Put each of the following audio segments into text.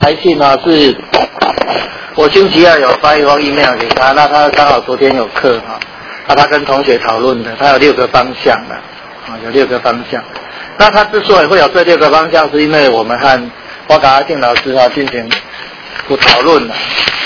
来信啊，是我星期二有发一封 email 给他，那他刚好昨天有课啊，那他跟同学讨论的，他有6个方向的啊，有6个方向。那他之所以会有这6个方向，是因为我们和我跟阿庆老师啊进行讨论了。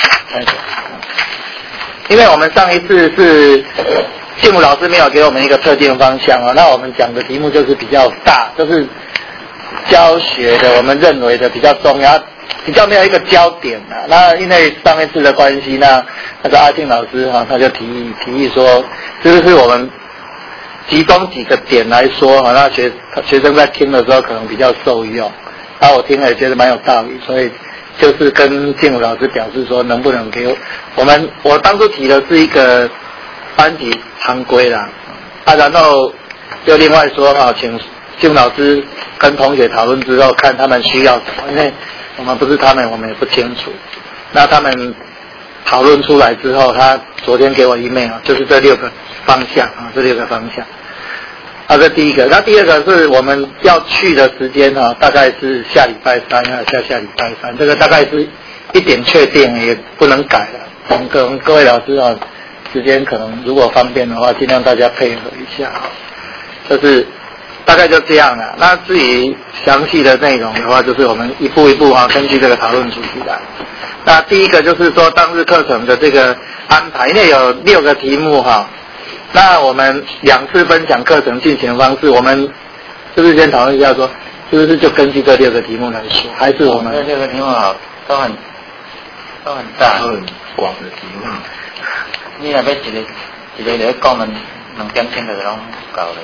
因为我们上一次是庆武老师没有给我们一个特定方向啊，那我们讲的题目就是比较大，就是教学的我们认为的比较重要，比较没有一个焦点啊。那因为上一次的关系，那个阿庆老师啊，他就提议说，是不是我们集中几个点来说啊，那学生在听的时候可能比较受用。那我听了也觉得蛮有道理，所以就是跟庆武老师表示说，能不能给我当初提的是一个班级常规啦，啊，然后就另外说啊，请庆武老师跟同学讨论之后，看他们需要什么，因为我们不是他们，我们也不清楚。那他们讨论出来之后，他昨天给我email，就是这6个方向啊，这6个方向。啊，这第一个。那第二个是我们要去的时间啊，大概是下礼拜3啊，下礼拜3，这个大概是一点确定，也不能改了。我们各位老师啊，时间可能如果方便的话，尽量大家配合一下啊。就是大概就这样了。那至于详细的内容的话，就是我们一步一步啊，根据这个讨论主题来。那第一个就是说当日课程的这个安排，因为有6个题目哈。那我们2次分享课程进行方式，我们是不是先讨论一下说，是不是就根据这6个题目来说，还是我们这6个题目好都很大， 都很广的题目。 你若要一个来讲2点钟就拢够了。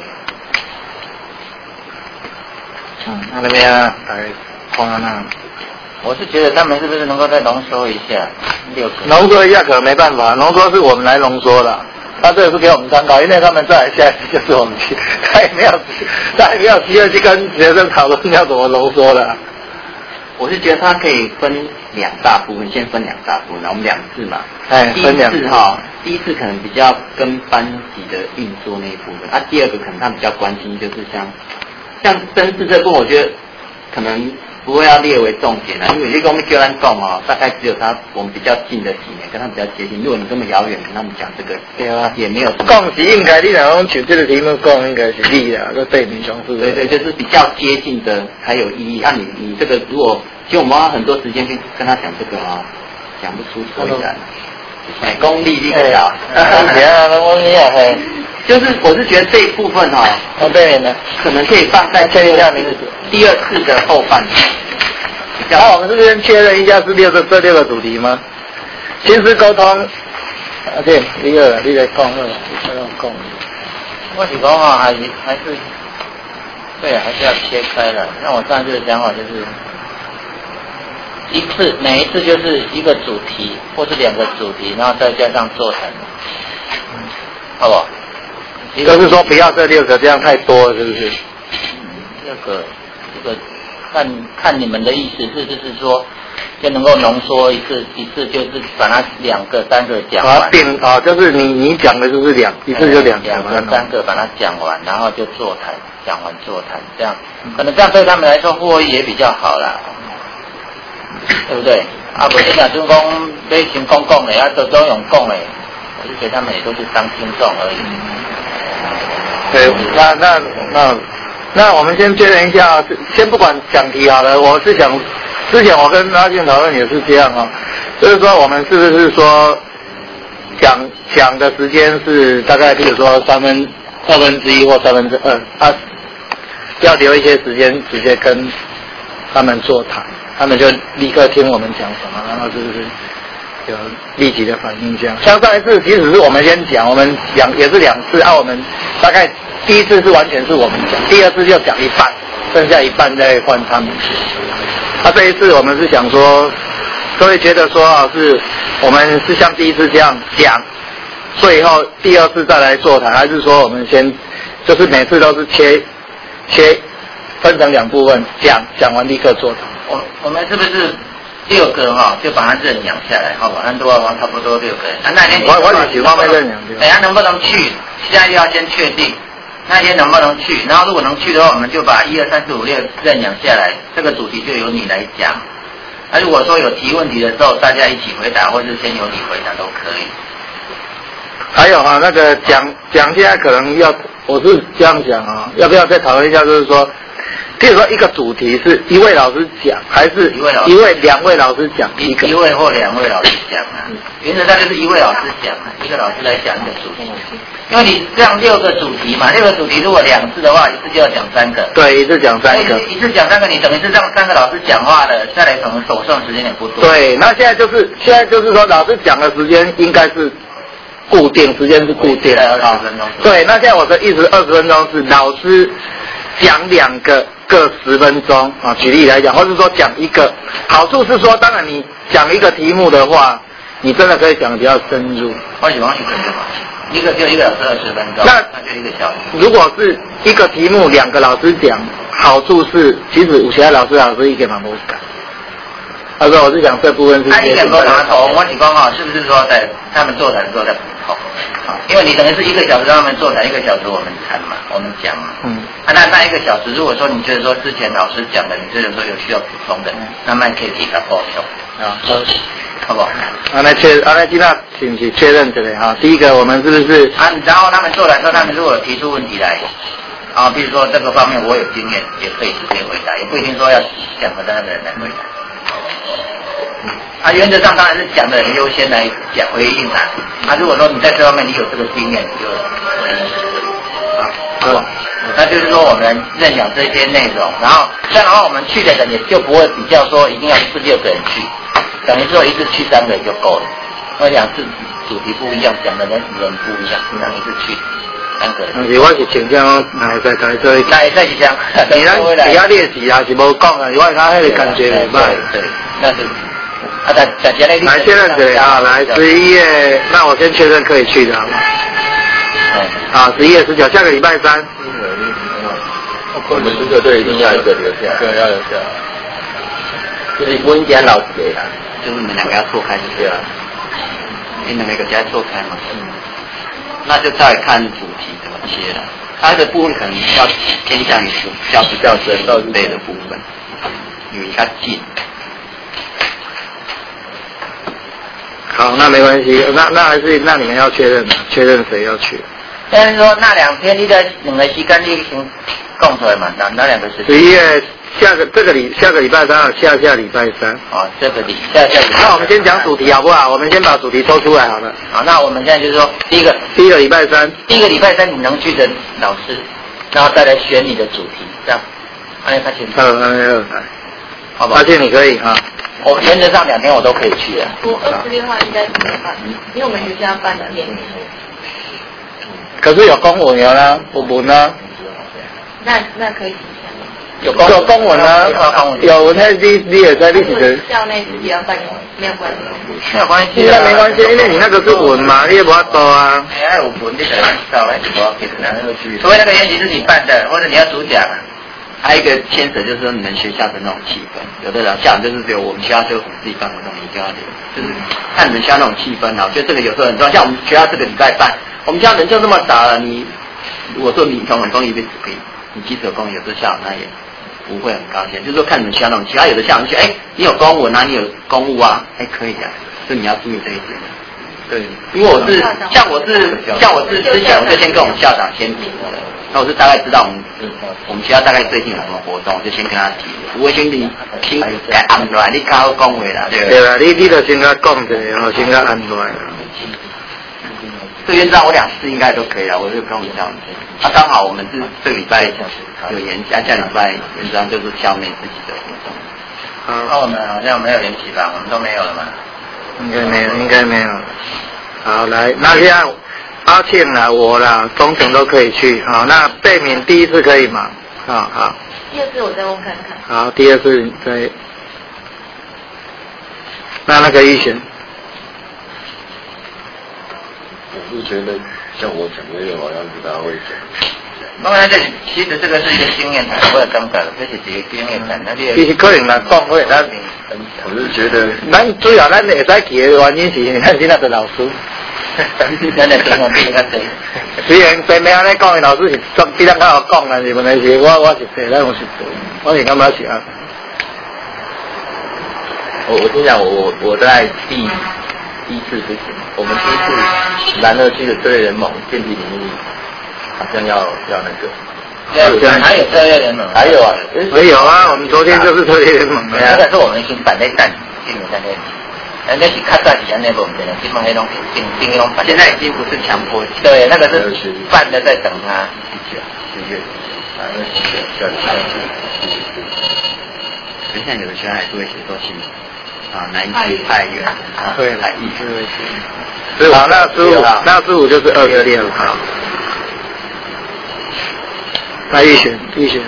那边来看那。 我是觉得他们是不是能够再浓缩一下6个？ 浓缩一下可能没办法，浓缩是我们来浓缩的。他这个是给我们参考，因为他们再来下一次就是我们去，他也没有机会去跟学生讨论要怎么浓缩的。 我是觉得他可以分2大部分，先分2大部分，然后我们2次嘛。第一次哈，第一次可能比较跟班级的运作那一部分，第二个可能他比较关心就是像甄试这部分，我觉得可能不会要列为重点啦，因为你跟我们叫咱讲哦，大概只有我们比较近的几年跟他们比较接近。如果你这么遥远，跟他们讲这个， 对啊， 也没有什么。 讲是应该，你若讲像这个题目讲，应该是你啦，这对民雄是。 对，就是比较接近的才有意义。你这个如果，其实我们花很多时间去跟他讲这个啊，讲不出所以然。功力你知道？ 功力啊，嘿。 就是我是觉得这一部分哈， 对呢， 可能可以放在确认一下名字。第 2次的后半段。 好，我们是不是先确认一下是这6个主题吗？亲子沟通，对，你来讲，你来讲。 我是讲哈，还是对啊，还是要切开了。像我上次的讲法就是每一次就是一个主题或是2个主题，然后再加上座谈，好不好？ 就是说不要这6个，这样太多了，是不是？ 这个看你们的意思就是说，就能够浓缩一次就是把它2个3个讲完。 就是你讲的就是一次就2 个3个把它讲完，然后就座谈，讲完座谈，这样可能这样对他们来说获益也比较好啦，对不对？不是讲就是讲要先讲的，都用讲的，我就觉得他们也都是当听众而已。 对，那我们先确认一下，先不管讲题好了。我是想，之前我跟阿健讨论也是这样啊，就是说我们是不是说讲的时间是大概，比如说1/2或2/3，要留一些时间直接跟他们座谈，他们就立刻听我们讲什么，然后是不是有立即的反应这样？像上一次，即使是我们先讲，我们讲也是2次，我们大概第1次是完全是我们讲，第2次就讲一半，剩下一半再换他们。这一次我们是想说，各位觉得说是我们是像第1次这样讲，最后第2次再来座谈，还是说我们先就是每次都是切分成2部分讲完立刻座谈？ 我们是不是6个哈，就把它认养下来，好吧？按多少差不多6个人。那天我喜欢被认养。 等下能不能去？现在就要先确定那天能不能去。然后如果能去的话，我们就把1、2、3、4、5、6认养下来，这个主题就由你来讲。 那如果说有提问题的时候，大家一起回答，或是先由你回答都可以。 还有那个讲现在可能要，我是这样讲要不要再讨论一下？就是说，譬如说一个主题是一位老师讲，还是两位老师讲一个？ 一位或两位老师讲啊。原则上就是一位老师讲一个老师来讲一个主题。因为你这样6个主题嘛，6个主题如果2次的话，一次就要讲3个。 对，一次讲3个。 一次讲3个，你等于是让3个老师讲话了，再来可能手上时间也不多。 对，那现在就是说，老师讲的时间应该是固定，时间是固定的 20分钟。 对，那现在我的意思20分钟是老师讲2个各10分钟啊。举例来讲，或是说讲一个，好处是说，当然你讲一个题目的话，你真的可以讲得比较深入。 我喜欢去跟着嘛。一个就1个小时20分钟，那就1个小时。 如果是一个题目2个老师讲，好处是其实有些老师一个嘛不改。他说我是讲这部分是。 他一点都拿头，我只讲是不是说在他们座谈的时候在补充？因为你等于是1个小时让他们座谈，1个小时我们谈嘛，我们讲嘛。那1个小时，如果说你觉得说之前老师讲的，你觉得说有需要补充的，那么可以提他补充。好不好？ 现在是不是确认这个第一个我们是不是？ 然后他们做来之后，他们如果提出问题来，比如说这个方面我有经验，也可以直接回答，也不一定说要讲的那个人来回答。原则上当然是讲的人优先来讲回应他。如果说你在这方面你有这个经验，你就回应好不好？那就是说我们认养这些内容，然后这样的话我们去的人也就不会比较说一定要4、6个人去。等于说一次去3个就够了，因为2次主题不一样，讲的人不一样，然后一次去3个人。 我是请教哪在做？ 哪在讲？ 你咱比较练习还是无讲啊？我他那个感觉很慢。 对，那是。大家来确认对来11月，那我先确认可以去的好吗？11月19，下个礼拜3。 我们这个队一定要一个留下，对，要留下。 就是温家老师给他。就是你们2个要错开就对了，你们2个要错开嘛。那就再看主题怎么切了。它的部分可能要偏向于教师教学类的部分，因为它近。 好，那没关系，那还是那你们要确认谁要去。 但是说那2天你的2个时间你先讲出来嘛，那2个时间。 11月。下个礼拜3，下礼拜3。 这个下礼拜。 那我们先讲主题好不好？我们先把主题抽出来好了。 好，那我们现在就是说，第一个礼拜3， 第一个礼拜3你能去的老师，然后再来选你的主题，这样。他先。好吧。 发现你可以哈。 我原则上2天我都可以去的。 我儿子的话应该怎么办？因为我们学校办的联名。 可是有公文有啦，不文啊。 那可以。 有公文啊，有文那你也在历史的。 校内自己要办，没有关系。 没有关系。 应该没关系，因为你那个是文嘛，你也不要多啊。 有文你才能到来，除非那个研习是你办的，或者你要主讲。还有一个牵扯就是说你们学校的那种气氛，有的老校长就是只有我们学校就自己办活动，一定要留，就是看你们学校那种气氛啊。我觉得这个有时候很重要，像我们学校这个礼拜办，我们学校人就那么少了，你如果说你从很公益一边可以，你即使有公益，有时候校长那也不会很高兴，就是说看你们学校那种其他有的校长就你有公文啊，你有公务啊，可以啊，所以你要注意这一点。对，因为像我是之前我就先跟我们校长先提的，那我是大概知道我们学校大概最近有什么活动，就先跟他提。不会先你先该安排，你较好讲话啦，对不对？ 对啦，你就先甲讲一下，先甲安排。 这原则我2次应该都可以了，我就跟我们校长。刚好我们是这个礼拜有演讲，下礼拜原则上就是校内自己的活动。那我们好像没有联系吧？我们都没有了嘛？ 应该没有。好，来，那这样阿庆啦，我啦，中诚都可以去。好，那贝敏第一次可以吗？好。 第2次我再问看看。 好，第2次再。那个预选。 我是觉得像我讲的，好像不大会讲。 当然，其实这个是一个经验谈，我也感觉这是一个经验谈。 其实可能来讲，可能咱， 我是觉得， 咱主要咱会使去的原因是，咱现在是老师。 咱的经验比较多。 虽然前面安尼讲的老师是比咱较好讲，但是问题是我是对，咱我是对，我是感觉是啊。 我跟你讲，我在第一次不行，我们第一次南二区的策略联盟电梯领域好像要那个。 还有策略联盟， 还有啊， 没有啊，我们昨天就是策略联盟的。 那个是我们已经反对战进入在那里，那是看在以前那部分的，基本黑龙进黑龙反。现在已经不是强迫，对，那个是办的在等他4月，现在有的学生还是会写作信啊，南区派员啊， 对， 派议是会写。 好，那15就是2月6号。那预选，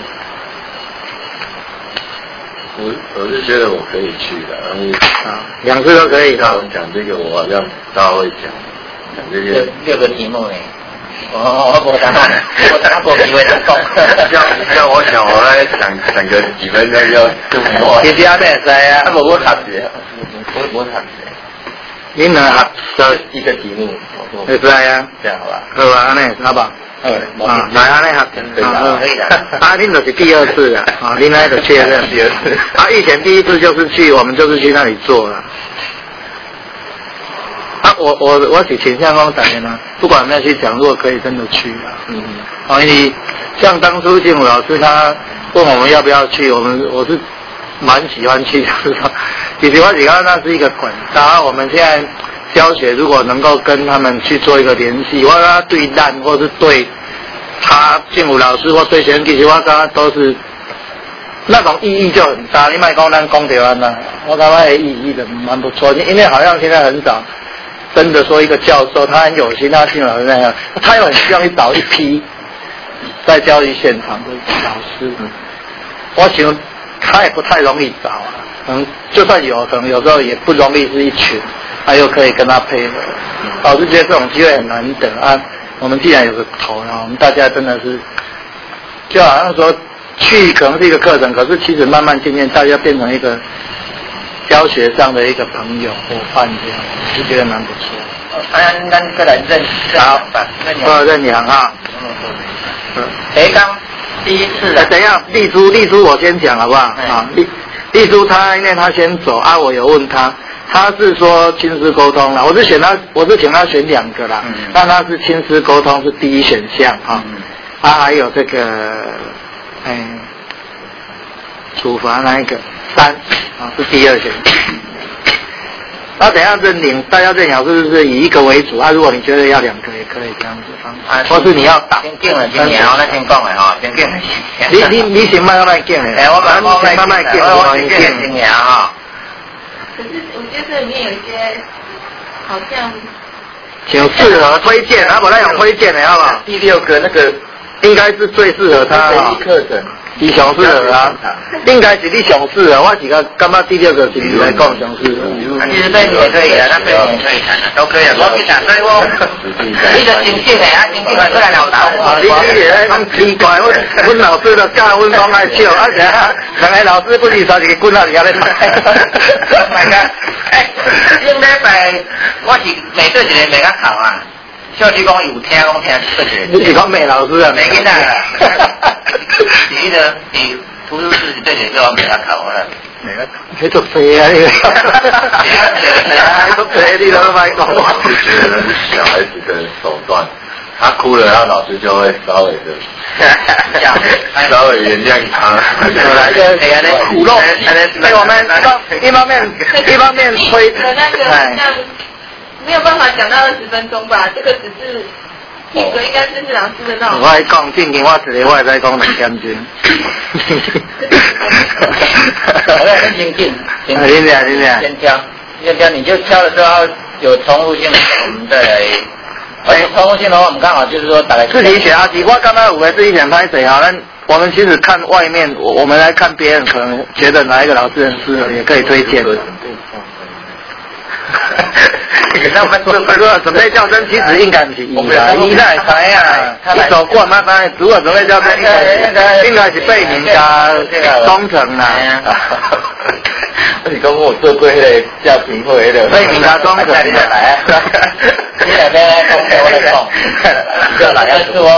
我是觉得我可以去的， 然后2次都可以的。 讲这个我好像大会讲这些 6个题目呢。我没机会讲。 像我想我来讲个几分钟就其实也袂使啊， 我读的，我读的。 你能学一个题目， 会使啊？ 这样好吧？ 好吧，安尼好吧？来安尼学， 可以的。 恁就是第2次了，恁那就确认第2次。 以前第1次就是我们就是去那里做了。我是倾向讲大家呢，不管有没有去讲，如果可以真的去啊。因为像当初建武老师他问我们要不要去，我是蛮喜欢去的，其实我觉得那是一个管道。我们现在教学如果能够跟他们去做一个联系，我跟他对烂，或是对他建武老师或对学生，其实我跟他都是那种意义就很大。你卖讲咱讲台湾呐，我感觉意义的蛮不错，因为好像现在很少真的说一个教授他很有心，他建武老师那样，他又很希望去找一批在教育现场的老师。我想他也不太容易找啊，可能就算有，可能有时候也不容易是一群，他又可以跟他配合。老师觉得这种机会很难得啊。我们既然有个头，然后我们大家真的是，就好像说去可能是一个课程，可是其实慢慢渐渐大家变成一个教学上的一个朋友伙伴这样，就觉得蛮不错。 咱过来认好，认养啊。 刚第1次的。 等一下，丽珠我先讲好不好？丽珠她因为她先走啊，我有问她。他是说亲师沟通啦，我是请他选2个啦，但他是亲师沟通是第1选项啊，还有这个处罚那一个3是第2选项。那等一下大家认养是不是以1个为主啊？如果你觉得要2个也可以这样子或是你要打。 先定了今年哦，那先讲的哈，先定了。 你先慢慢定的， 我慢慢定，我先定今年哈。 可是我觉得这里面有一些好像挺适合推荐，我来有推荐的好不好？ 第6个那个应该是最适合他的课程， 你上适合啊，应该是你上适合，我是感觉第6个是来讲上适合。 其实对你也可以啊，那对你也可以谈的，都可以啊。我去谈，所以我你就精进的啊，精进的过来聊谈。 你也很奇怪，阮老师就教阮讲爱笑，而且两个老师不是说是滚到底下来拍。 上礼拜我是每对一个每个考啊，小弟讲有听讲听对一个。 你是讲美老师啊？ 没囡仔啦。第一个你图书室对一个每个考了。 你做谁啊？你做谁？你都卖讲。 我是觉得小孩子的手段，他哭了，他老师就会稍微的稍微原谅他。 苦肉，所以我们一方面推那个像没有办法讲到20分钟吧，这个只是。这个应该是老师的那种。 我来讲，正经我一个我会再讲2点钟。 很精进，先挑，你就挑的时候有重复性的，我们再来。重复性的话，我们刚好就是说大概自己选啊，我刚才5个自己选拍谁啊？我们其实看外面，我们来看别人，可能觉得哪一个老师很适合，也可以推荐。那我们准备叫声，其实应该不是你来猜啊，你走过麻烦，如果准备叫声，应该是贝明加忠诚啦。 你讲我做过迄个叫评会的， 贝明加忠诚来。 你两边来讲，我来讲。这哪样是我？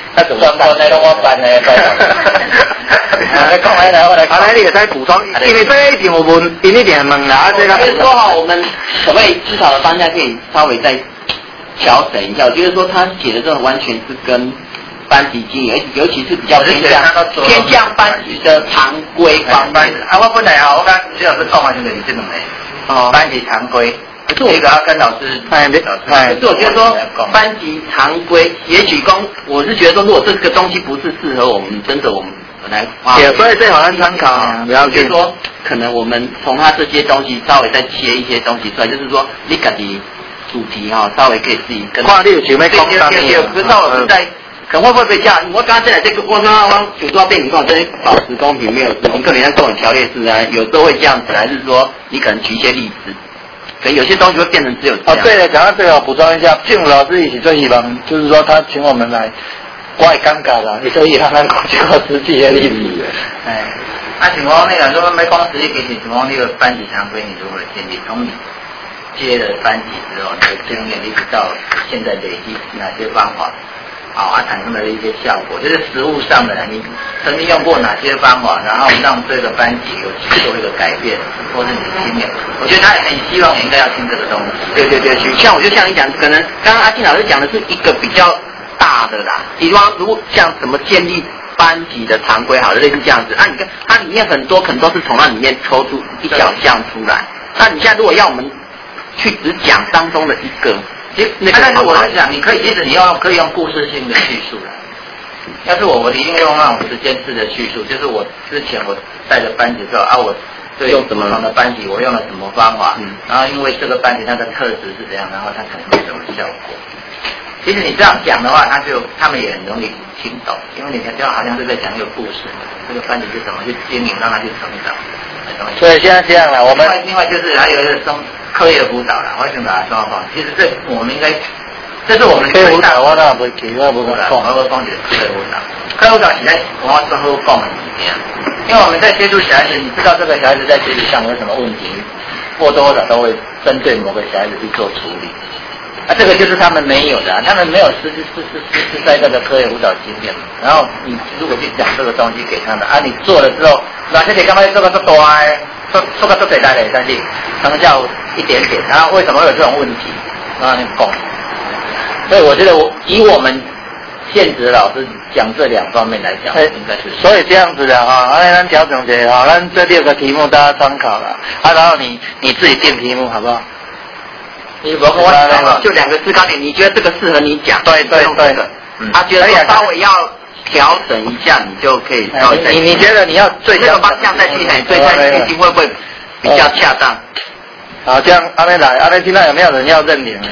那怎么办？来我办的，来讲来，我来。好，来你也再补充，因为这一点我们一定问啦，这个。 就是说哈，我们可不可以思考的方向可以稍微再调整一下？我觉得说他写的这种完全是跟班级经营，尤其是比较偏向班级的常规方面。 啊，我本来啊，我跟徐老师讲完就给你这种嘞。哦，班级常规。可是我要跟老师，可是我觉得说班级常规，也许我是觉得说，如果这个东西不是适合我们，真的我们来花， 所以最好按参考。 不要就是说，可能我们从他这些东西稍微再切一些东西出来，就是说你自己主题哈，稍微可以自己跟。 跨六九没空上面。 不知道我是在。可能会不会这样？我刚刚进来这个，我刚刚主抓变情况，真保持公平，没有事情。可能像这种条列式啊，有时候会这样子，还是说你可能举一些例子，可能有些东西会变成只有这样。 对了，讲到这个，我补充一下，静武老师一起最希望，就是说他请我们来，我也尴尬啦，所以他们举个实际的例子。 情况那个，如果没光实际给你情况那个班级常规，你如何建立？从你接了班级之后，你的经验一直到现在累积哪些方法？产生的一些效果，就是实务上的，你曾经用过哪些方法，然后让这个班级有去做一个改变，或是你的经验？我觉得他也很希望你应该要听这个东西。 对，像你讲，可能刚刚阿庆老师讲的是一个比较大的啦，比方如果像怎么建立班级的常规，好的，类似这样子。你看它里面很多可能都是从那里面抽出一小项出来。那你现在如果要我们去只讲当中的一个。 但是我在讲，你可以，其实你可以用故事性的叙述啦。要是我一定用那种时间式的叙述，就是我之前我带着班级之后我对不同的班级我用了什么方法，然后因为这个班级它的特质是怎样，然后它产生什么效果。其实你这样讲的话，他们也很容易听懂，因为你就好像是在讲一个故事，这个班级是怎么去经营，让它去成长。 所以现在这样了，我们另外就是还有一个课业辅导了，我想把它双方。其实我们应该，这是我们课业辅导，我那不给，我不讲。 我讲就是课业辅导，课业辅导起来我要最后讲的是因为我们在接触小孩子，你知道这个小孩子在学习上有什么问题，或多或少都会针对某个小孩子去做处理。这个就是他们没有的，他们没有实在这个课业辅导经验。然后你如果去讲这个东西给他们你做了之后，哪些你刚才这个是多这个是最大的，但是成效一点点。然后为什么会有这种问题？你讲。所以我觉得以我们现职老师讲这两方面来讲，应该是。所以这样子的咱调整一下咱这6个题目大家参考了然后你自己定题目好不好？ 你不我就2个思考点，你觉得这个适合你讲？ 对， 觉得稍微要调整一下，你就可以稍微再。 你觉得你要最这个方向再去对再去会不会比较恰当？ 好，这样阿妹来，阿妹听到有没有人要认领？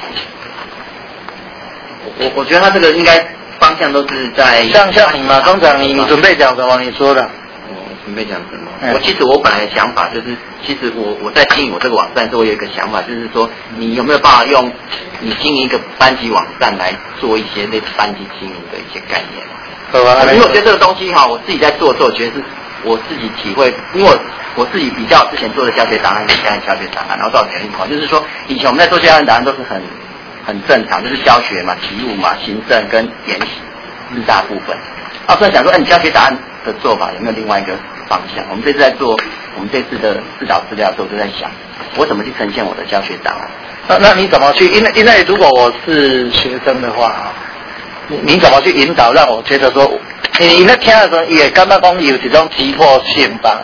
我觉得他这个应该方向都是在像你嘛，通常你准备讲什么？你说的。 准备讲什么？其实我本来的想法就是，其实我在经营我这个网站的时候，我有一个想法，就是说你有没有办法用你经营一个班级网站来做一些类似班级经营的一些概念？因为我觉得这个东西我自己在做的时候，我觉得是我自己体会，因为我自己比较之前做的教学档案跟现在教学档案，然后到情况就是说，以前我们在做教学档案都是很正常，就是教学嘛、体务嘛、行政跟研习4大部分。所以想说，你教学档案的做法有没有另外一个方向？我们这次在做我们这次的指导资料的时候，就在想，我怎么去呈现我的教学档案？ 那你怎么去？因为如果我是学生的话，你怎么去引导，让我觉得说，你在听的时候也感觉讲有这种急迫性吧？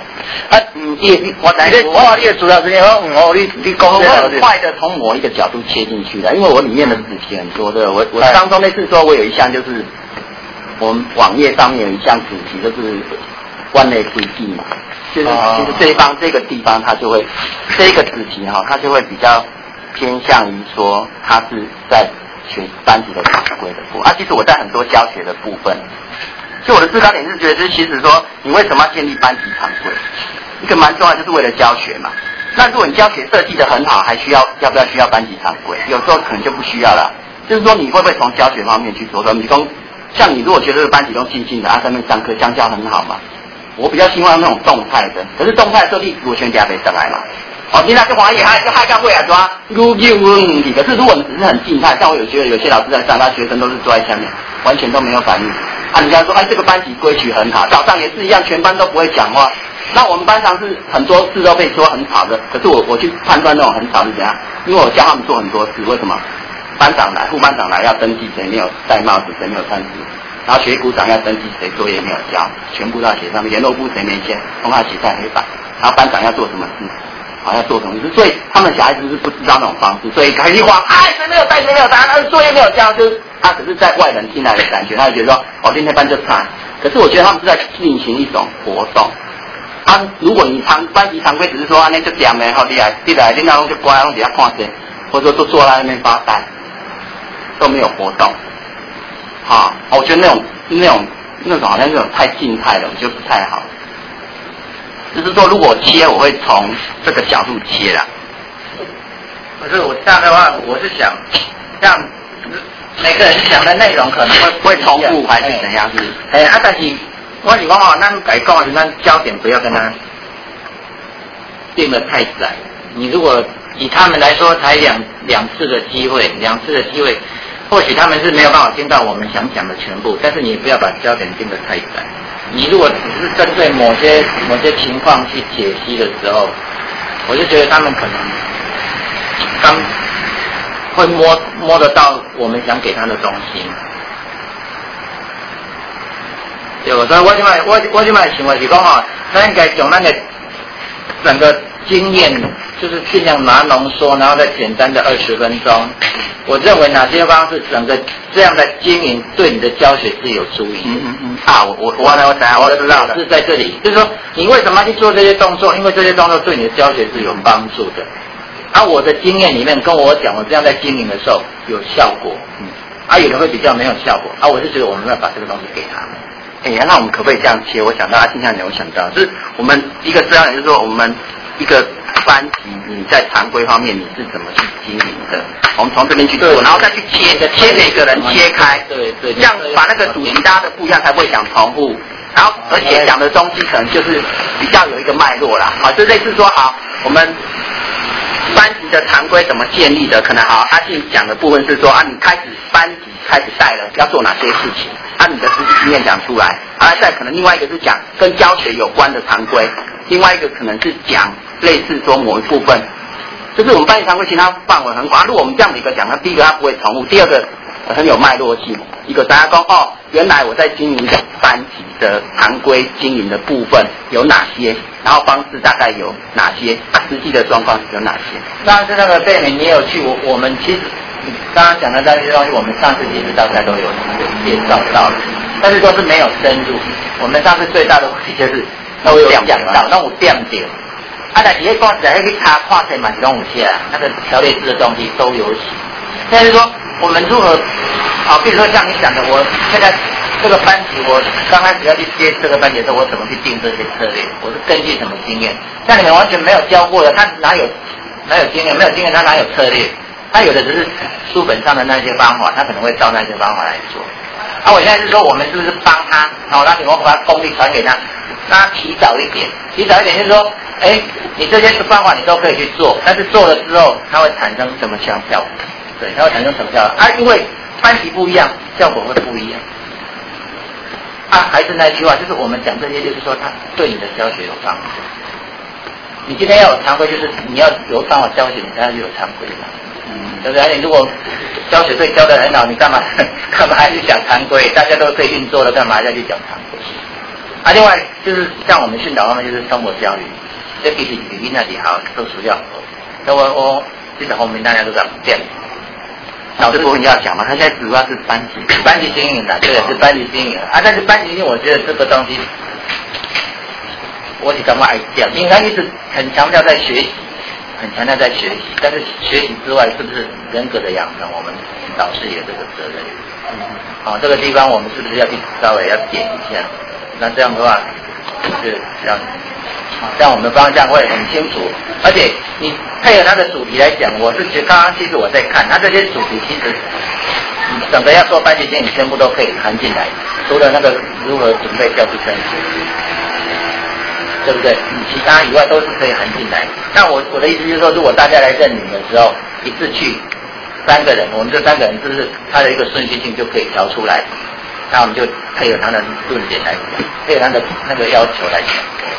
我你的主要是因为你讲我很快的从某一个角度切进去的，因为我里面的子题很多的，我当中那次说我有一项就是我们网页上面有一项主题就是关内规矩嘛，就是其实这个地方它就会这一个子题它就会比较偏向于说它是在学班级的常规的部分其实我在很多教学的部分，所以我的思考点是觉得就是其实说你为什么要建立班级常规？一个蛮重要就是为了教学嘛。那如果你教学设计的很好，还要不要需要班级常规？有时候可能就不需要了。就是说你会不会从教学方面去着手？你像你如果觉得这个班级都静静的上面上课相较很好嘛，我比较希望那种动态的，可是动态的设计我全家没上来嘛。 哦，现在就华语还干会啊，抓撸溜问题。可是如果你只是很静态，像我觉得有些老师在上，他学生都是坐在下面，完全都没有反应。啊，人家说，哎，这个班级规矩很好，早上也是一样，全班都不会讲话。那我们班上是很多事都被说很吵的，可是我去判断那种很吵是怎样，因为我教他们做很多事，为什么？班长来、副班长来要登记谁没有戴帽子，谁没有穿纸，然后学股长要登记谁作业没有交，全部都要写上面，联络部谁没签，通通要写在黑板。然后班长要做什么事，好要做什么事，所以他们小孩子是不知道那种方式，所以开始慌，哎，谁没有带，谁没有带，作业没有交，就是他只是在外人听来的感觉，他就觉得说，哦，今天班就差。可是我觉得他们是在进行一种活动。如果你班级常规只是说那就点的，好厉害，你来，你那就乖，让底下看谁，或者说都坐在那边发呆，都没有活动。好，我觉得那种好像那种太静态了，我觉得不太好。就是说，如果切，我会从这个角度切啦。 可是我这样的话，我是想，这样每个人讲的内容可能会重复还是怎样？是？ 但是我是讲哦，咱改讲是咱焦点不要跟他定得太窄。你如果以他们来说，才两次的机会，或许他们是没有办法听到我们想讲的全部，但是你不要把焦点定得太窄。你如果只是针对某些情况去解析的时候，我就觉得他们可能刚会摸得到我们想给他的东西。对，所以我就买想法是讲哈，咱应该从咱的整个经验，就是尽量拿浓缩，然后再简单的20分钟。我认为哪些方式整个这样的经营对你的教学是有注意的。我知道是在这里，就是说你为什么要去做这些动作？因为这些动作对你的教学是有帮助的。我的经验里面跟我讲，我这样在经营的时候有效果。有人会比较没有效果。我是觉得我们要把这个东西给他们。 那我们可不可以这样切？我想到听下来，我想到就是我们一个这样，就是说我们一个班级你在常规方面你是怎么去经营的？我们从这边去做，然后再去切每个人切开，对，这样把那个主题搭的不一样，才不会讲重复。然后而且讲的东西可能就是比较有一个脉络啦，就类似说好，我们班级的常规怎么建立的？可能好，阿信讲的部分是说你班级开始带了要做哪些事情，你的实际经验讲出来。再可能另外一个是讲跟教学有关的常规，另外一个可能是讲类似说某一部分，就是我们班级常规其他范围很广。如果我们这样的一个讲，那第一个它不会重复，第二个很有脉络性。一个大家说原来我在经营一个班级的常规经营的部分有哪些，然后方式大概有哪些，实际的状况有哪些。 当然是那个贝敏你有去，我们其实刚刚讲的那些东西，我们上次其实大家都有介绍到的，但是都是没有深入。我们上次最大的问题就是都有讲到，那我点点。但是那光在那个查跨层嘛，是拢有写啊，那个条列式的东西都有写。但是说我们如何比如说像你讲的，我现在这个班级，我刚开始要去接这个班级的时候，我怎么去定这些策略？我是根据什么经验？像你们完全没有教过的，他哪有经验？没有经验，他哪有策略？他有的只是书本上的那些方法，他可能会照那些方法来做。我现在是说，我们是不是帮他？那我把功力传给他，让他提早一点就是说，你这些方法你都可以去做，但是做了之后，它会产生什么效果？对，它会产生什么效果？因为班级不一样，效果会不一样。还是那句话，就是我们讲这些，就是说它对你的教学有帮助。你今天要有常规，就是你要有方法教学，你才要有常规嘛。对不对？你如果教学对教的很好，你干嘛还去讲常规？大家都可以运作了，干嘛再去讲常规？另外就是像我们训导方面，就是生活教育，这其实比那里好，都需要。那我这个后面大家都在变。 这部分要讲嘛，他现在主要是班级经营的，对，是班级经营。但是班级经营，我觉得这个东西，我是感觉爱讲，因为他一直很强调在学习。但是学习之外，是不是人格的养成，我们导师也有这个责任。这个地方我们是不是要去稍微要点一下？那这样的话，就是这样我们的方向会很清楚。而且你配合它的主题来讲，我是觉得刚刚其实我在看，它这些主题其实整个要做班级经营，全部都可以含进来，除了那个如何准备教师证书。 对不对？其他以外都是可以含进来。那我的意思就是说，如果大家来认领的时候，一次去3个人，我们这3个人就是他的一个顺序性就可以调出来，那我们就配合他的论点来讲，配合他的那个要求来讲。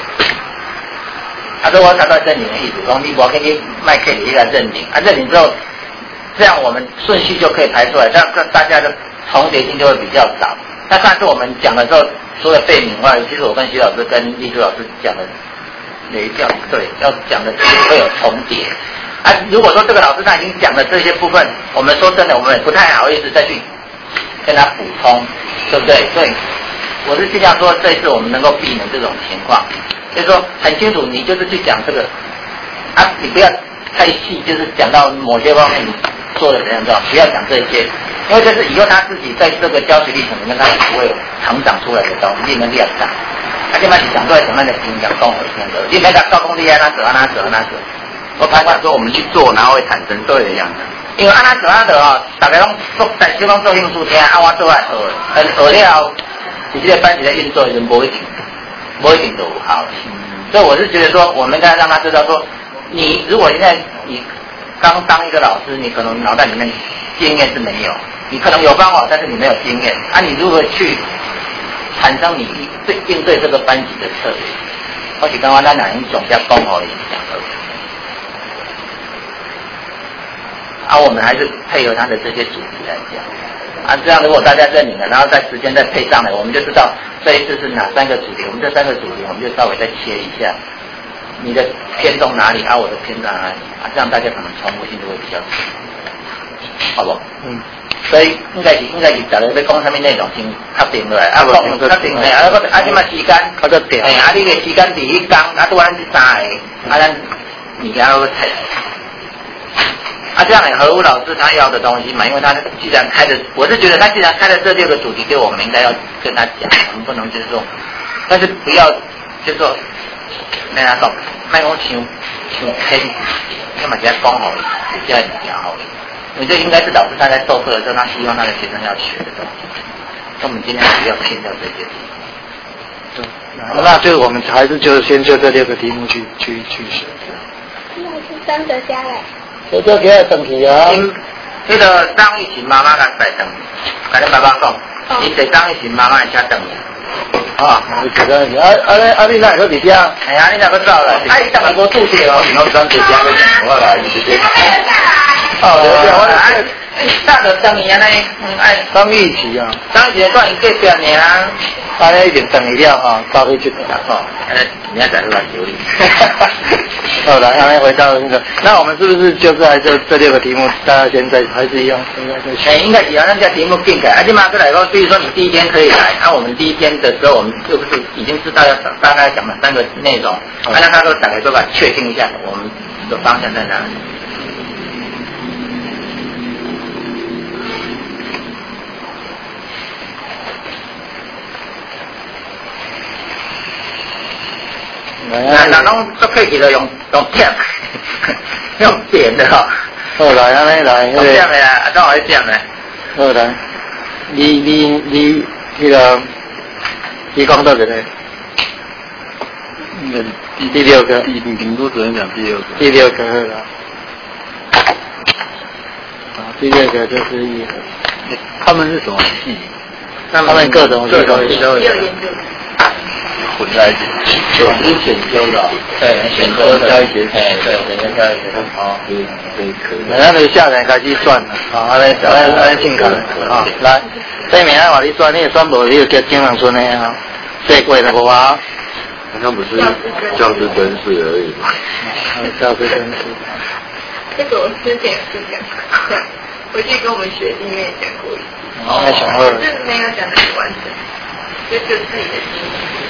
他说我查到认领的意思，说你我给你麦克你一个认领，认领之后，这样我们顺序就可以排出来，这样大家的重叠性就会比较少。那上次我们讲的时候，除了背名外，其实我跟徐老师跟丽珠老师讲的，要讲的会有重叠。如果说这个老师他已经讲了这些部分，我们说真的，我们也不太好意思再去跟他补充，对不对？所以我是尽量说，这一次我们能够避免这种情况，就是说很清楚，你就是去讲这个你不要太细，就是讲到某些方面你做的怎样，不要讲这些。因为这是以后他自己在这个教学历程里面，他不会有成长出来的东西，能力很大。起码是讲出来什么样的经验，综合性的，你没讲高功力啊，那走。我常常说我们去做，然后会产生对的样子。因为走大家拢在小讲做兴趣听，我做来学了，你这个班级的运作已经不一定都好。所以我是觉得说，我们应该让他知道说，你如果现在你刚当一个老师，你可能脑袋里面经验是没有，你可能有方法，但是你没有经验。你如何去产生你应对这个班级的策略？或许刚刚咱两人总加讲好一讲我们还是配合他的这些主题来讲。这样如果大家认领了，然后在时间再配上来，我们就知道这一次是哪3个主题。我们这3个主题，我们就稍微再切一下，你的偏重哪里，我的偏重哪里这样大家可能重复性就会比较少。好不？所以应该是大家要讲什么内容先确定落来，确定即嘛时间，你个时间第1天，拄咱这3个，咱物件要拆。这样也合乎老师他要的东西嘛，因为他既然开的，我是觉得他既然开了这6个主题给我们，应该要跟他讲，我们不能就是说，但是不要就是说，那样讲，卖讲伤偏，要么给他讲好，比较讲好。我觉得应该是老师他在授课的时候，他希望他的学生要学的东西。那我们今天不要偏掉这些。 那就我们还是就先就这6个题目去学。 那是3个加嘞。 这给他等去啊。 这个张玉琴妈妈来带等，跟你爸爸讲，你带张玉琴妈妈来车等你。 你这个你哪个在家？ 你哪个走了？你怎么没注册哦？ 然后张姐家的电话来，直接。 大的等伊安尼， 张玉琪啊， 张玉琪算伊隔壁尔， 安尼已经等伊了到去这边明仔载来修理。 好了，安尼回到那个，那我们是不是就是还是这6个题目，大家现在还是一样， 应该是要让这题目定改。起码过来说，比如说你第1天可以来，我们第1天的时候，我们是不是已经知道要大概讲了3个内容？让他说大概说把确定一下，我们的方向在哪里？那拢都可以的用点，用点的好来，安尼来， 用点的怎会点呢？ 好来，你那个，你讲到这个，第6个， 顶多只能讲第6个。 第6个了。第6个就是他们是什么系？ 他们各种系都有。 混在一起，是选修的， 对， 选修加一节， 对，加一节， 可以。 那就下来开始算了，来进考来，这名话你算，你也算无，你就叫经常村的这过的无啊？ 好像不是教师真试而已嘛。 教师真试。 这个我之前是讲，回去跟我们学弟妹讲过一次。 那小二。 就是没有讲的很完整，就自己的经验。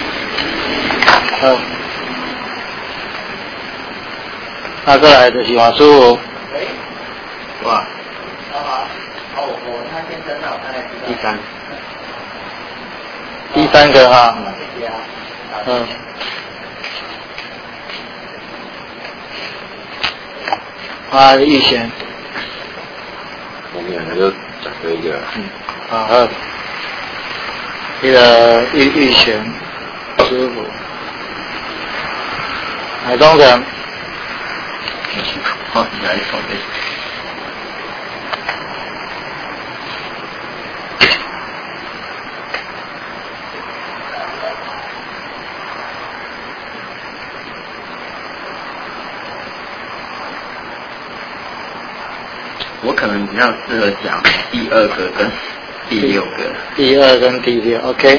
过来就是黄师傅。 哇，我他先生到大概第3个哈。玉贤。 我们2个就讲这个。 好。那个玉贤师傅。 海中城。 好，你来手背。我可能比较适合讲第2个跟第6个。 第2跟第6 ，OK。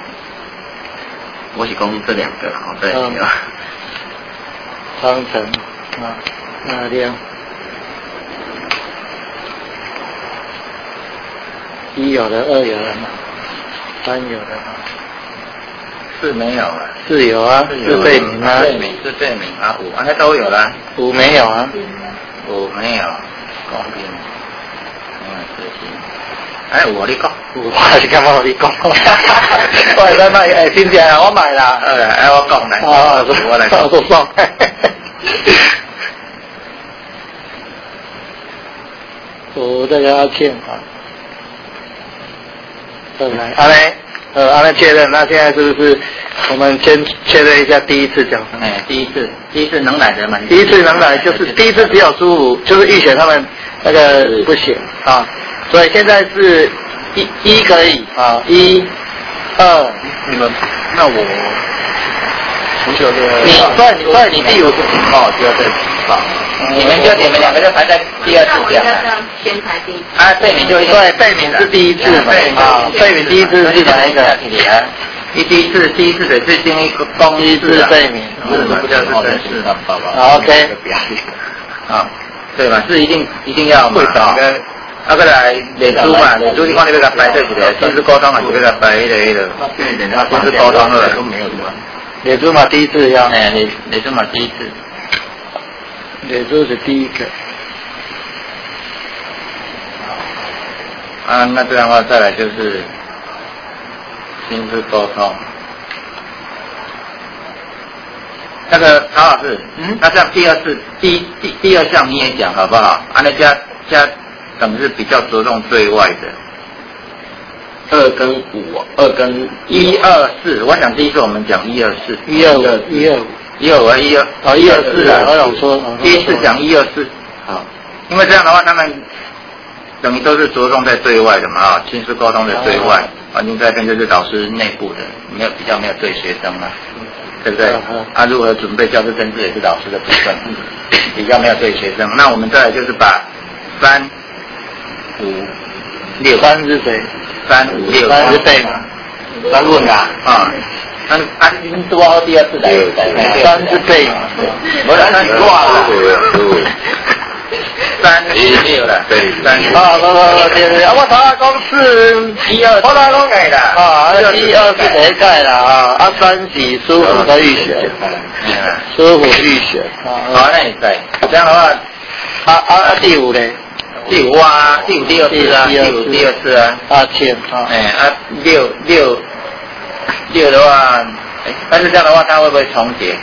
我是讲这2个，好，对。 方程啊，那量。1有的，2有的嘛，3有的嘛 ，4没有啊 ，4有啊，4费名啊 ，4费名啊，5啊，那都有啦 ，5没有啊 ，5没有，公平，执行，哎，5你讲 ，5是干嘛你讲？我係買誒先至啊，我買啦， 我講嚟，我嚟講， 我講。我这个要欠啊。来，阿妹确认，那现在是不是我们先确认一下第一次讲？ 第一次能来的嘛？ 第一次能来就是第一次只有舒服，就是预选他们那个不行啊，所以现在是一可以啊，1、2， 你们那我足球的， 所以你第5次情况，我就要再放。 你们2个就排在第2次讲。 先排第1次。 啊，费名就对，费名是第1次嘛，啊，费名第1次是哪一个？ 第一次得是第一个公第1次费名， 不叫是正式的， 好 ，OK， 啊，对吧？是一定要嘛，啊，那个来脸书嘛，脸书你看你给他排对不对？亲自沟通嘛，就给他排一个，亲自沟通了都没有嘛。 脸书嘛第1次要， 脸书嘛第1次。 脸书是第1个。 啊，那这样的话再来就是亲自沟通。那个曹老师，那这样第2次第2项你也讲好不好？啊，那加等是比较着重对外的。2跟1、2、4，我想第1次我们讲1、2、4。125啊，124啊， 我想说， 第1次讲1、2、4，好，因为这样的话，他们等于都是着重在对外的嘛，啊，亲自沟通的对外，环境改变就是老师内部的，比较没有对学生嘛，对不对？啊，如何准备教师政治也是老师的部分，比较没有对学生。那我们再来就是把3、5、6， 3是谁 ？3、5、6， 3是背嘛？3问啊？ 啊。 你多好第2次来 ，3是背嘛？ 我来3挂了，3、6了，对，3。 啊，我头下讲是 1、2，我头下讲改的啊，1、2是谁改啦啊？3是舒服的预选，舒服预选啊。 好，那你在这样的话， 第5呢？ 第5啊，第2次啊，第2次啊。 欠啊。 6的话，但是这样的话，它会不会重叠？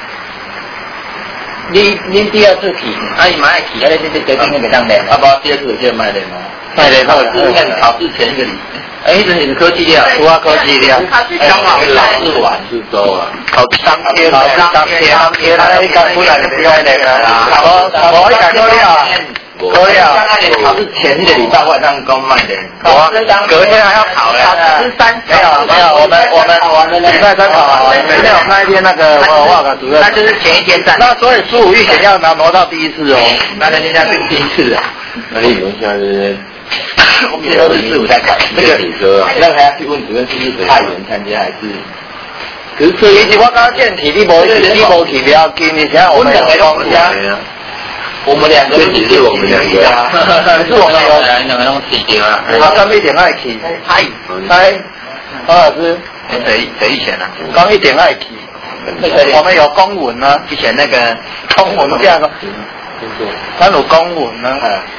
您第2次起，伊买起，你这今天没当练。不，第2次就卖练吗？ 卖练， 我是考试前1个礼拜。这是科技料， 除了科技料， 刚好考试完4周啊，考当天，你赶出来就不用那个啦。我一赶出料。可以啊，考试前1个礼拜晚上公卖的，隔天还要考嘞。没有，我们礼拜3考完，没有那一天那个我考主任， 那就是前1天站。 那所以15预选要挪到第1次哦， 那人家是第1次啊。 那你们现在是？ 我们都是4、5在考。 那个理科啊， 那还要去问主任是不是派员参加还是？ 可是以前我刚见体力没去不要紧，你现在我们两个都加。 我们2个这只是我们2个啊， 是我们 2个拢死掉啊！ 他刚一点爱去，嗨，曹老师， 谁以前啊？ 刚一点爱去，我们有公文呢， 以前那个公文这样的，他有公文呢。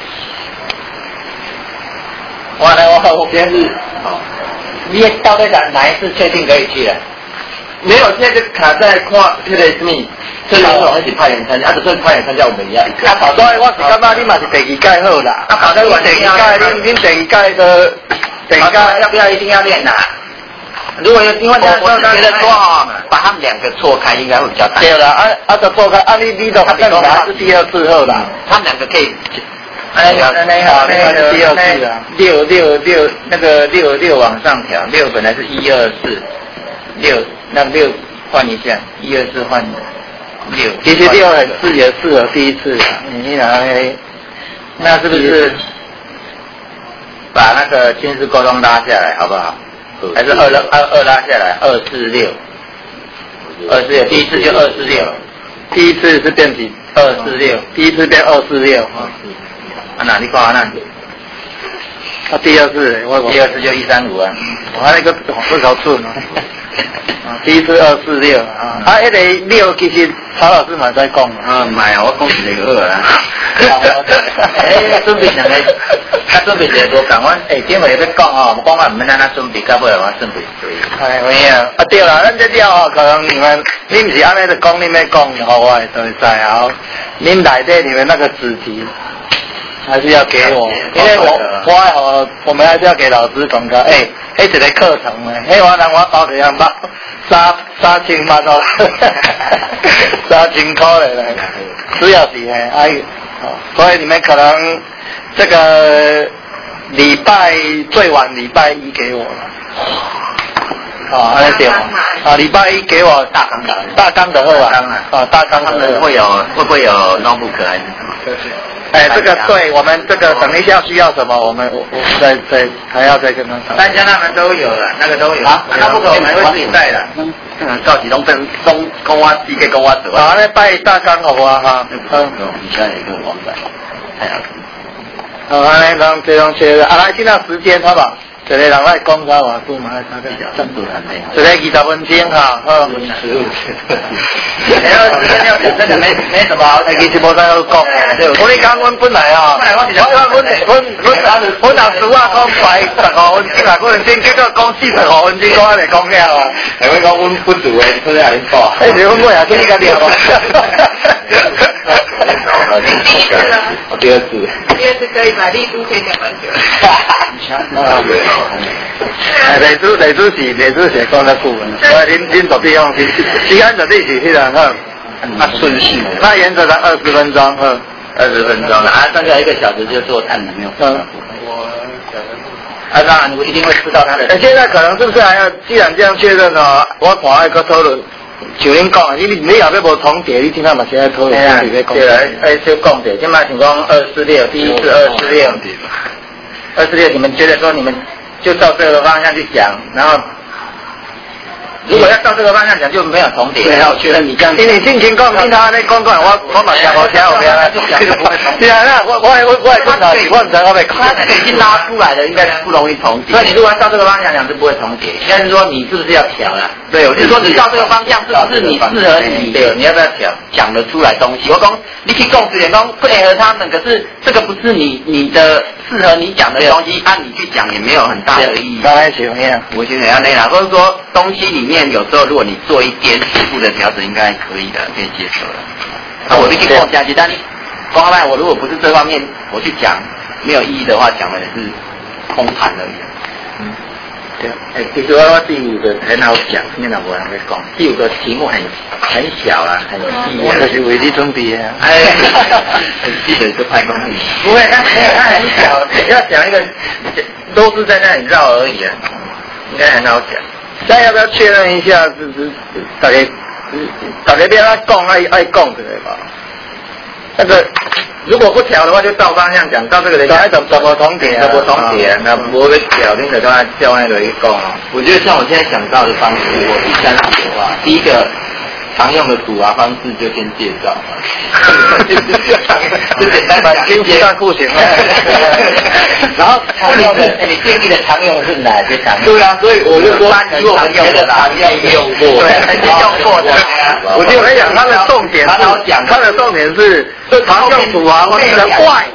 完了，我今天是，你到底哪一次确定可以去了？ 没有，现在就卡在看那个什么。所以我们一起派员参加，就是派员参加我们一样。 所以我是感觉你嘛是第2届好啦。 考到第2届，恁第2届的要不要一定要练呐？ 如果有因为我是觉得说哈，把他们两个错开应该会比较大。 对了，就错开，你都那你还是第二次后啦。 他们两个可以。 那好，那个第二次啊，6那个6往上调，6本来是124，6那6换一下，124换6。 其实6很也适合第一次啊，你拿那是不是把那个亲子沟通拉下来好不好？还是二拉下来，246，第一次就246， 第一次是变几 246， 第一次变246啊。 哪里挂那？ 第二次第二次就135啊， 我那个不少寸啊。第一次246啊，那个6其实曹老师嘛在讲啊，买我讲是那个2啦。准备两个，准备一个多讲，我今日要讲哦，我讲我唔免咱准备，到尾我准备对。 有影对啦，咱这了哦，可能你唔是安尼就讲，你要讲，好我就会知啊。您内底你们那个纸题。还是要给我，因为我们还是要给老师广告。一个课程呢，我人我包一样包3000万哦，3000块嘞，主要是所以你们可能这个最晚礼拜一给我了。安尼对礼拜一给我大纲的后啊，大纲的会不会有 notebook 还是什么？ 这个对，我们这个等一下需要什么，我再还要再跟他讲。 大家他们都有了，那个都有啊，那不可我们会自己带的。 到时拢讲我自己讲我做。 那拜大纲好啊哈。 以下有一个网站，太好了。安尼让这种切来现在时间好不好？一个人来讲啥话术嘛？一个20分钟哈，好。 真的没什么好， 其实无啥好讲诶。我你讲，阮本来啊，我拿实话讲排15分钟啊，可能先结果讲45分钟，我还没讲了啊。 还会讲阮不足诶，出来领导。 是阮妹啊，跟你讲聊啊。 第二次可以把力度可以讲蛮久。 例子是讲得久啊，恁到底用时间绝对是迄个呵， 顺序， 那原则上20分钟呵 ，20分钟了，剩下1个小时就做探了没有？ 当然我一定会知道他的。 现在可能是不是还要，既然这样确认哦，我看那个讨论，像恁讲的，你后尾无重叠，你听他嘛现在讨论对小讲者，今麦想讲246，第一次246，你们觉得说你们就照这个方向去讲，然后如果要照这个方向讲就没有重叠。 对啊，我觉得你这样。 因为尽情讲，听他那讲讲，我嘛听好听后面啦。对啊，那我他已经拉出来的，应该是不容易重叠。 所以你如果照这个方向讲是不会重叠，应该是说你是不是要调啦？ 对，我就是说你照这个方向是不是你适合你？ 对，你要不要调？ 讲得出来东西。我讲你去共识点讲配合他们，可是这个不是你的适合你讲的东西，按你去讲也没有很大的意义。 刚才怎么样？ 我觉得要那样，或者说东西里面有时候如果你做一点局部的调整，应该可以的，可以接受的。那我必须讲下去，但光赖我如果不是这方面我去讲没有意义的话，讲的也是空谈而已。 对，其实我第5个很好讲，你哪无人会讲？第5个题目很小啦，很细。 我就是为你准备啊。 很细的就拍功力。 不会，它很小，要讲一个都是在那里绕而已啊，应该很好讲。 现在要不要确认一下？大家不要讲爱讲这个吧。 那个如果不调的话，就照方向讲，照这个人家怎么重叠，那不会调，你得跟他叫那个一讲哦。 我觉得像我现在想到的方式，我第3题的话，第一个常用的组方式就先介绍嘛，就简单讲， 先介绍户型。 然后常用的，你建议的常用是哪些常用？ 对啊，所以我就说以我们觉得常用过， 对，曾经用过的。 我就跟你讲，它的重点是，它的重点是常用组合方式的外，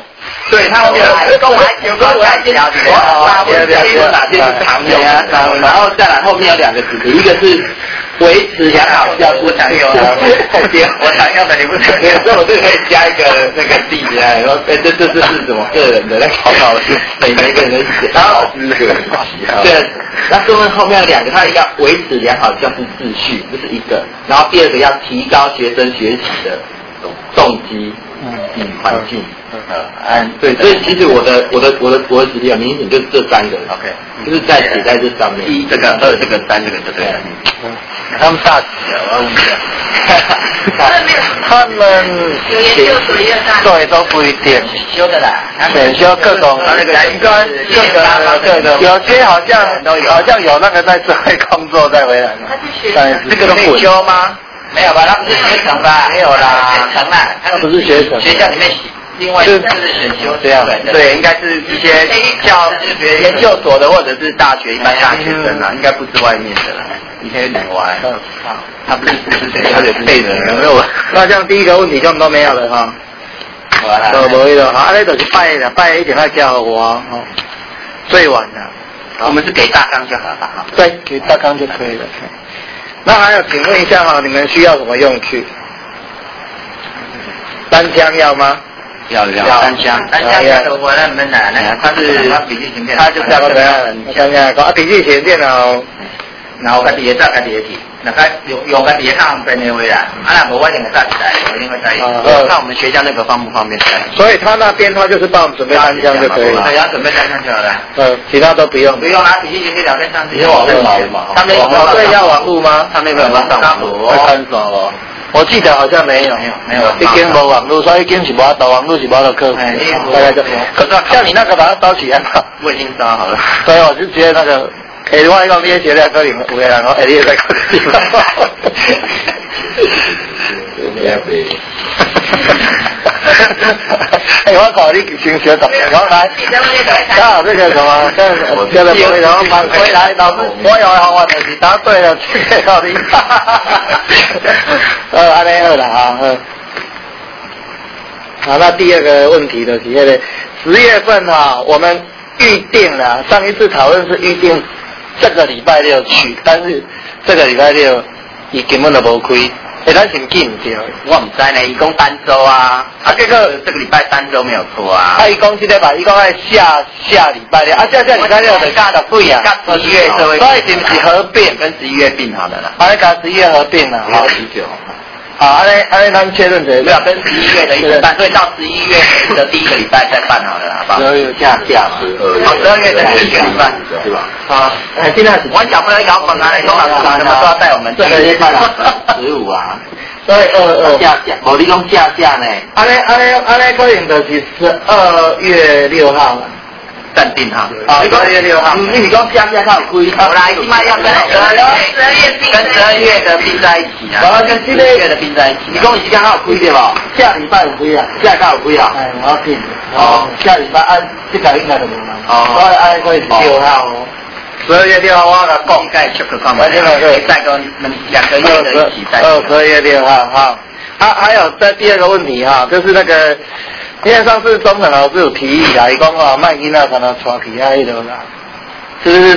对，他后面跟我还有跟我还聊起来，哪些是常用的，然后再来后面有2个主题，一个是维持良好教育，我常用的，我常用的你不常用，所以我这个可以加一个那个地来，说这是什么个人的那考考是每个人的意见，然后对，那后面有2个，他一个维持良好教师秩序，这是一个，然后第2个要提高学生学习的动机。环境，对，所以其实我的实力很明显就是这3个 ，OK， 就是在写在这上面，1这个2这个3这个就对了。 他们大几啊？我要问一下。他们有研究所也大。 对，都不一定。 修的啦， 选修各种那个应该各个，有些好像有那个在社会工作再回来嘛。 他是学生。 这个可以修吗？ 没有吧？他不是学程吧？ 没有啦， 学程啦， 他不是学程， 学校里面另外就是选修这样， 对，应该是一些研究所的或者是大学一般大学生啊，应该不是外面的啦。你可以来玩，他不是他有背的，有没有？ 那像第一个问题就都没有了哈，都没了，好，那就是拜一点要教我哦，最晚的， 我们是给大纲就好了哈， 对，给大纲就可以了。那还有，请问一下哈，你们需要什么用具？单枪要吗？ 要单枪的我那门哪呢？他是笔记型电脑，他就是要笔记型电脑， 然后家己也照家己的题，那个用家己的看分的位啦，那我一定会带起来，我一定会带。看我们学校那个方不方便带。 所以他那边他就是帮我们准备单枪就可以了。 对，要准备单枪就好了。 其他都不用。 不用拿笔记型电脑跟上去。 网络嘛？他们对要网络吗？ 他那个上网络。 会看爽哦。我记得好像没有，已经没网络，所以已经是没到网络是没到克服，大概就。可是像你那个把它烧起来嘛， 我已经烧好了。 所以我就觉得那个，我讲你学两个人有个人哦，你也在考虑。我考虑先学怎么样，然后来，刚好这个什么，这个回头返回来，老师我有好玩的是答对了，这个考虑。安尼好啦啊，好，那第2个问题就是那个10月份哈，我们预定了，上一次讨论是预定这个礼拜6去，但是这个礼拜6伊根本就无开。咱是记唔对， 我唔知呢，伊讲单周啊，结果这个礼拜单周没有错啊。 伊讲这个吧，伊讲爱下礼拜6，下礼拜6就加到对啊， 跟11月所以是不是合并？ 跟11月并好的啦。 跟11月合并了， 好19。 好，安尼咱确认这没有跟11月的一起办，所以到11月的第1个礼拜再办好了，好不好 ？12月假嘛 ，12月的第1个礼拜， 对吧？ 现在我小朋友搞本来中老师什么都要带我们，这个礼拜15啊， 所以假，我利用假呢。 安尼可能就是12月6号了。 暂定哈 ，12月6号。 你讲下靠有开，我来起码要跟12月的并在一起啊， 然后跟11月的并在一起。你讲时间还有开对吧？ 下礼拜有开啊， 下靠有开啊。 我要定。下礼拜这个应该就无啦。所以安尼可以6号哦。12月6号我来讲。 应该check个看法。再跟2个月的一起再。 12月6号好。还有在第2个问题哈，就是那个。因为上次中肯老师有提议啦，他讲卖囡仔可能带去迄度啦，就是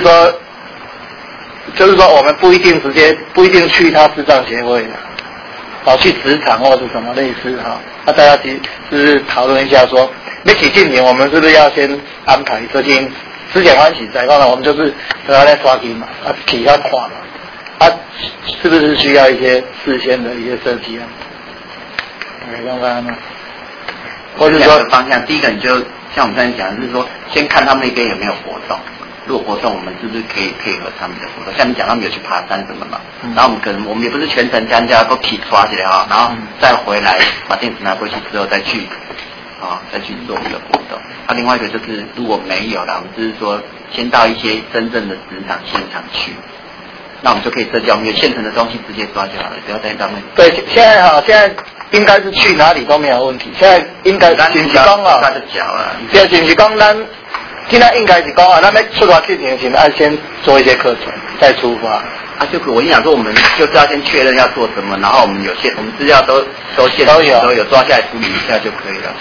说我们不一定去他视障协会啦，去职场或者什么类似哈，大家就是讨论一下说，要起进年我们是不是要先安排最近之前欢喜在，当然我们就是都要来刷机嘛，起要看嘛，是不是需要一些事先的一些设计啊？看看吗？ 或者说方向，第一个你就像我们刚才讲的，就是说先看他们那边有没有活动，如果活动我们是不是可以配合他们的活动？像你讲他们有去爬山什么嘛，然后我们也不是全程参加，都起刷起来哈，然后再回来把电池拿过去之后再去做一个活动。另外一个就是如果没有了，我们就是说先到一些真正的职场现场去。那我们就可以设计，我们有现成的东西直接抓就好了，不要在上面。 对，现在应该是去哪里都没有问题。现在应该就是讲啊，对，就是讲咱现在应该是讲啊，咱要出发之前要先做一些课程，再出发。 就是我跟你讲说，我们就是要先确认要做什么，然后我们资料都有抓下来处理一下就可以了。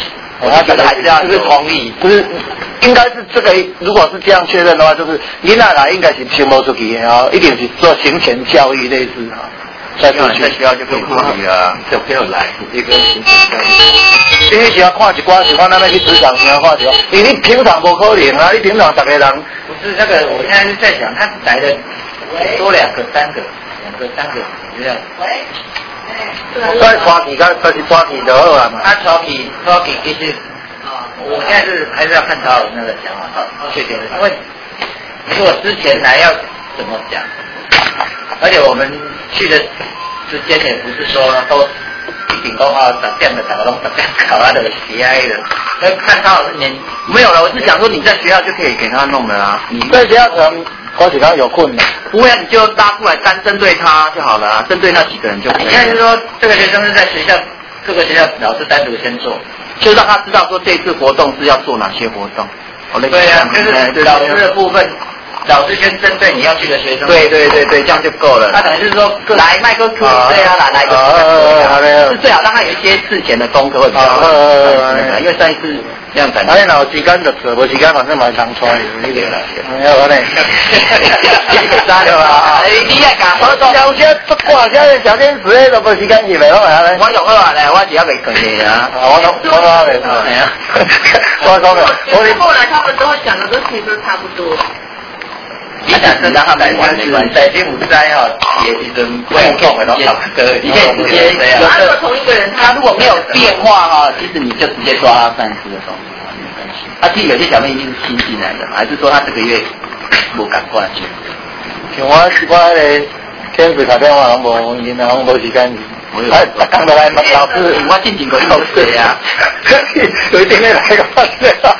他觉得还是要就是同意， 不是，应该是这个，如果是这样确认的话，就是囡仔来应该是先摸出去的一定是做行前教育类似啊。 在学校就可以啊，小朋友来一个行前教育。 因为是要看一寡情况，咱们去职场是要看一寡，因为你平常不可能啊，你平常10个人。 不是那个，我现在是在想，他来的多2个、3个，2个、3个，这样。喂。 再抓起，就是抓起就好了嘛。 他抓起其实，我现在是还是要看他的那个想法，确定的，因为如果之前来要怎么讲，而且我们去的时间也不是说都一定讲10点的，大家都10点考啊的CI的，要看他老师年没有了，我是想说你在学校就可以给他弄的啊，你在学校可能高几刚有困难， 不会啊，你就拉出来单针对他就好了啊，针对那几个人就可以。 你现在是说这个学生是在学校各个学校老师单独先做， 就让他知道说这次活动是要做哪些活动。 对啊，就是老师的部分。老师先针对你要去的学生， 对，这样就够了。 他等于是说来麦克课，对啊，来个是最好让他有一些事前的功课会比较好，因为上一次这样感觉。 哎，有时间就做，无时间反正蛮常出来。 那个啦， 我嘞， 啥的嘛？你也讲好多。 小些不挂些小天使咧，都无时间去咪好啊咧。 我用好啊咧，我只要未困去啊。 我未系啊。我讲嘅， 后来他们都讲的都其实差不多。 你讲是让他们关系在柬埔寨也其实互动的都差不多， 你可以直接如果同一个人， 他如果没有变化其实你就直接抓他上次的东西没关系。其实有些小妹一定是新进来的嘛，还是说他这个月不赶过来去？ 像我咧天使打电话，拢无，然后无时间。逐工都来问老师， 我进前个老师啊， 有一天来个老师啊，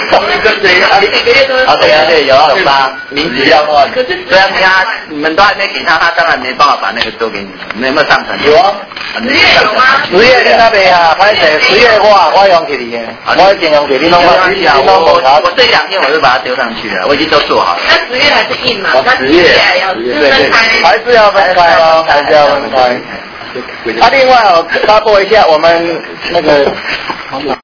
对，有把名字要换，虽然你们都还没给他当然没办法把那个都给你，你有没有上传？ 有啊 10月有吗 ？10月你那边啊，歹势10月我用起你的，我尽用起你弄我这2天我就把它丢上去了，我已经都做好了。 那10月还是印嘛？那 10月分开， 还是要分开哦，还是要分开。另外插播一下，我们那个